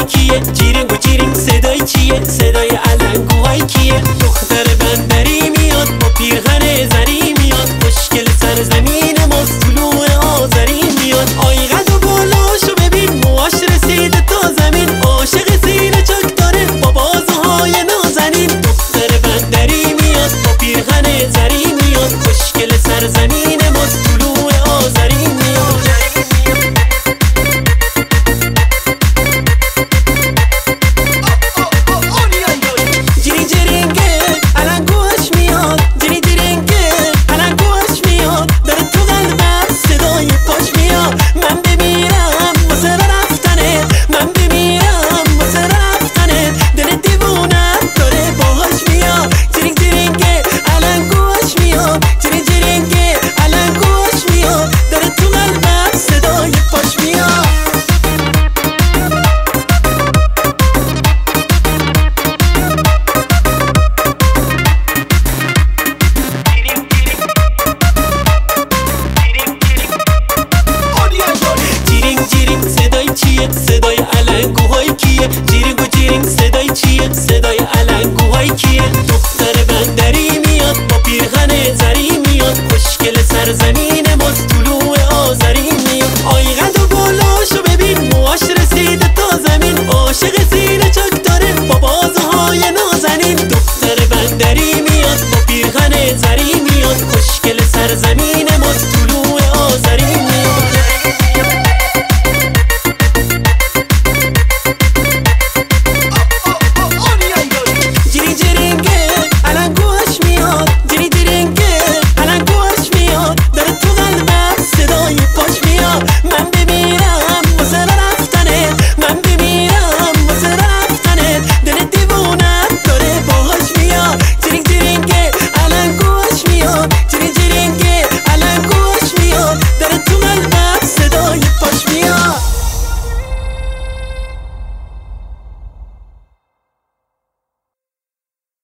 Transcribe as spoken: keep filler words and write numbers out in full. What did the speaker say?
کیه؟ جیرینگ و جیرینگ صدای چیه؟ صدای علنگوهای کیه؟ دختر بندری میاد با پیرهن زری میاد، مشکل سرزمین ماست طلوع آذری میاد. آی قد و بالاشو ببین، موهاش رسیده تا زمین، عاشق سینه چاک داره با بازوهای نازنین. دختر بندری میاد با پیرهن زری میاد، مشکل سرزمین ماست طلوع آذری میاد. جیرینگ جیرینگه علنگوهاش میاد، جیرینگ جیرینگه علنگوهاش میاد، داره تو قلبم صدای پاش میاد. من بمیرم واسه رفتنه، من بمیرم واسه رفتنه، دل دیوونه داره باهاش میاد. جیرینگ جیرینگه علنگوهاش میاد، جیرینگ جیرینگه علنگوهاش میاد، داره تو قلبم صدای پاش میاد. جیرینگ جیرینگ صدای چیه؟ صدای علنگوهای کیه؟ جیرینگ و جیرینگ صدای چیه؟